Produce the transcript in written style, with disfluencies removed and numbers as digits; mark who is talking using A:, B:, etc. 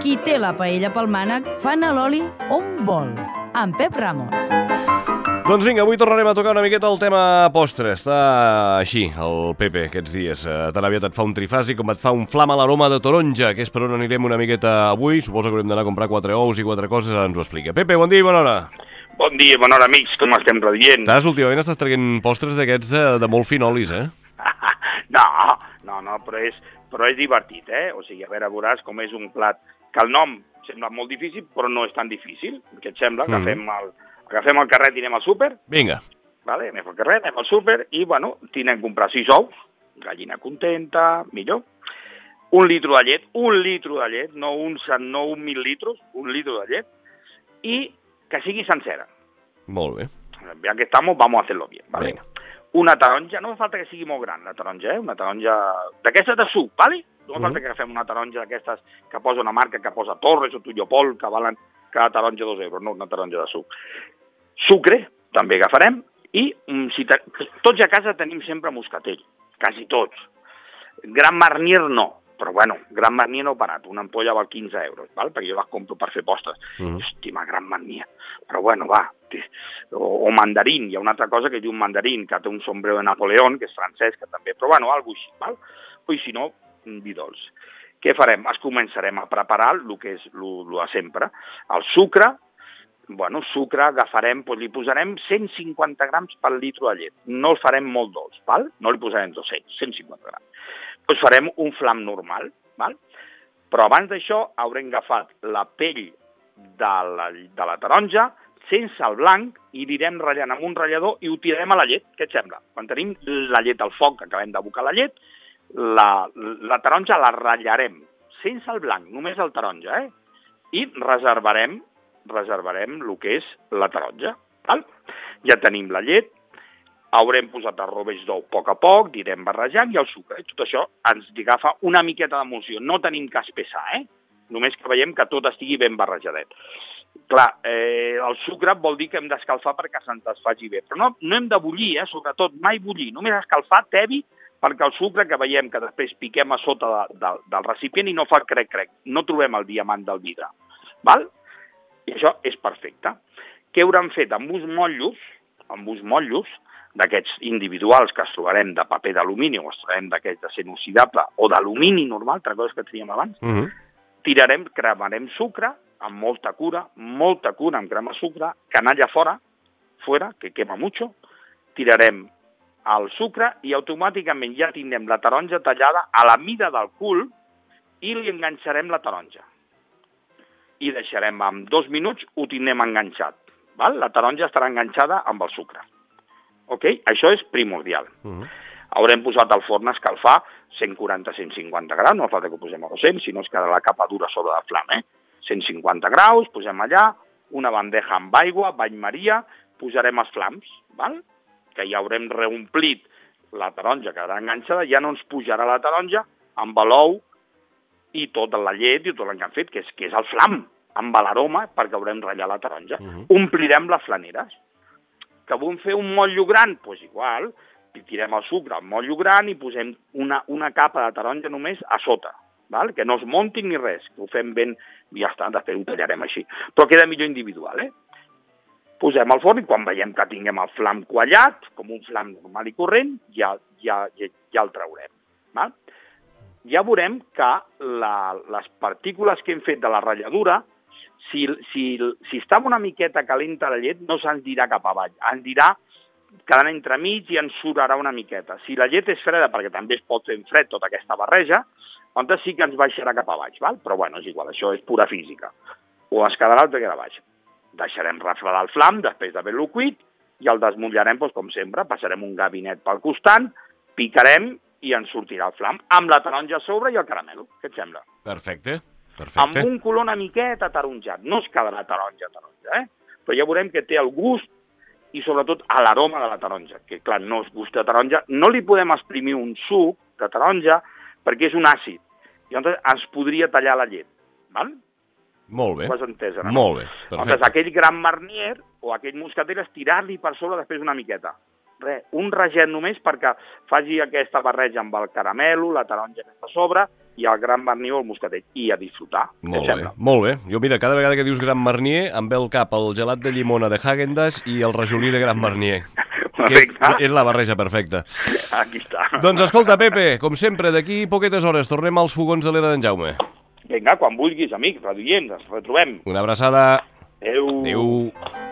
A: Qui té la paella pel mànec fa anar l'oli on vol. Amb Pep Ramos.
B: Doncs vinga, avui tornarem a tocar una miqueta el tema postre. Està així, el Pepe, aquests dies. Tan aviat et fa un trifàsic com et fa un flam a l'aroma de taronja, que és per on anirem una miqueta avui. Suposo que haurem d'anar a comprar 4 ous i 4 coses, ara ens ho explica. Pepe, bon dia i bona hora.
C: Bon dia, bona hora, amics, com estem redient?
B: Últimament estàs traient postres d'aquests de molt finolis, eh?
C: No, però és divertit, eh? O sigui, a veure, veuràs com és un plat que el nom sembla molt difícil, però no és tan difícil. Què et sembla? Agafem el carret i anem al súper.
B: Vinga.
C: Vale, anem al carret, anem al súper i, bueno, tindrem que comprar 6 ous, gallina contenta, millor. 1 litre de llet, no un 1.000 litres, 1 litre de llet, i que sigui sencera.
B: Molt bé.
C: Ya que estamos, vamos a hacerlo bien, ¿vale?
B: Venga.
C: Una taronja, no fa falta que sigui molt gran, la taronja, Una taronja d'aquestes de suc, ¿vale? No fa falta que agafem una taronja d'aquestes que posa una marca, que posa Torres o Tullopol, que valen cada taronja 2 euros, no una taronja de suc. Sucre, també agafarem, i tots a casa tenim sempre moscatell, quasi tots. Gran Marnier no, però bueno, Gran Marnier no barat, una ampolla val 15 euros, val? Perquè jo les compro per fer postres. Hòstima, Gran Marnier. Però bueno, va, o mandarín, hi ha una altra cosa que diu un mandarín, que té un sombrero de Napoleón, que és francès, que també, però bueno, alguna així, val? O si no, vi dolç. Què farem? Començarem a preparar el que és el de sempre. El sucre, sucre agafarem, doncs li posarem 150 grams per litre de llet. No el farem molt dolç, val? No li posarem 200, 150 grams. Doncs farem un flam normal, val? Però abans d'això haurem agafat la pell de la taronja sense el blanc i anirem ratllant amb un ratllador i ho tirarem a la llet. Què et sembla? Quan tenim la llet al foc, que acabem d'abocar la llet, la taronja la ratllarem sense el blanc, només el taronja, i reservarem el que és la taronja. Val? Ja tenim la llet, haurem posat els rovells d'ou a poc, anirem barrejant, i el sucre. Tot això ens agafa una miqueta d'emulsió. No tenim que espessar, només que veiem que tot estigui ben barrejadet. Clar, el sucre vol dir que hem d'escalfar perquè se'ns desfaci bé, però no hem de bullir, sobretot mai bullir, només escalfar tevi perquè el sucre que veiem que després piquem a sota del recipient i no fa crec-crec, no trobem el diamant del vidre, val? I això és perfecte. Què haurem fet? Amb uns motllos d'aquests individuals que es trobarem de paper d'alumini o es trobarem d'aquests de ser inoxidable o d'alumini normal, altra cosa que teníem abans, cremarem sucre amb molta cura, amb crema sucre, canalla fora, que quema mucho, tirarem el sucre i automàticament ja tindrem la taronja tallada a la mida del cul i li enganxarem la taronja. I deixarem en 2 minuts, ho tindrem enganxat. Val? La taronja estarà enganxada amb el sucre. Ok? Això és primordial. Haurem posat al forn a escalfar 140-150 graus, no fa falta que ho posem a 200, si no es quedarà la capa dura sobre el flam, 150 graus, posem allà, una bandeja amb aigua, bany maria, posarem els flams, val? Que ja haurem reomplit la taronja que quedarà enganxada, ja no ens pujarà la taronja amb l'ou i tota la llet i tot el que han fet, que és el flam, amb l'aroma, perquè haurem ratllat la taronja. Omplirem les flaneres. Que volem fer un motllo gran? Doncs igual, tirem el sucre al motllo gran i posem una capa de taronja només a sota, val? Que no es montin ni res, que ho fem ben, ja està, després ho tallarem així. Però queda millor individual, Posem al forn i quan veiem que tinguem el flam quallat, com un flam normal i corrent, ja el traurem, val? Ja veurem que les partícules que hem fet de la ratlladura, si està una miqueta calenta la llet, no se'ns dirà cap avall, ens dirà quedant entremig i ens surarà una miqueta. Si la llet és freda, perquè també es pot fer en fred tota aquesta barreja, doncs sí que ens baixarà cap a baix, val? Però bueno, és igual, això és pura física. O es quedarà o es quedarà baix. Deixarem refredar el flam després d'haver-lo cuit i el desmutllarem, com sempre, passarem un gabinet pel costat, picarem i ens sortirà el flam amb la taronja a sobre i el caramelo. Què et sembla?
B: Perfecte.
C: Amb un color una miqueta ataronjat. No es quedarà taronja, però ja veurem que té el gust i sobretot a l'aroma de la taronja, que clar, no és gust de taronja. No li podem exprimir un suc de taronja perquè és un àcid i llavors ens podria tallar la llet, val?
B: Molt bé.
C: Ho has entès, no?
B: Molt bé, perfecte.
C: Llavors aquell Gran Marnier o aquell moscatell és tirar-li per sobre després una miqueta. Un raget només perquè faci aquesta barreja amb el caramelo, la taronja que està a sobre, i el Gran Marnier o el Moscatell, i a disfrutar.
B: Molt bé, molt bé. Jo, mira, cada vegada que dius Gran Marnier em ve al cap el gelat de llimona de Häagen-Dazs i el rajolí de Gran Marnier. Que és la barreja perfecta.
C: Aquí està.
B: Doncs escolta, Pepe, com sempre, d'aquí poquetes hores tornem als fogons de l'era d'en Jaume.
C: Vinga, quan vulguis, amics, radioients, ens retrobem.
B: Una abraçada.
C: Adéu.
B: Adéu.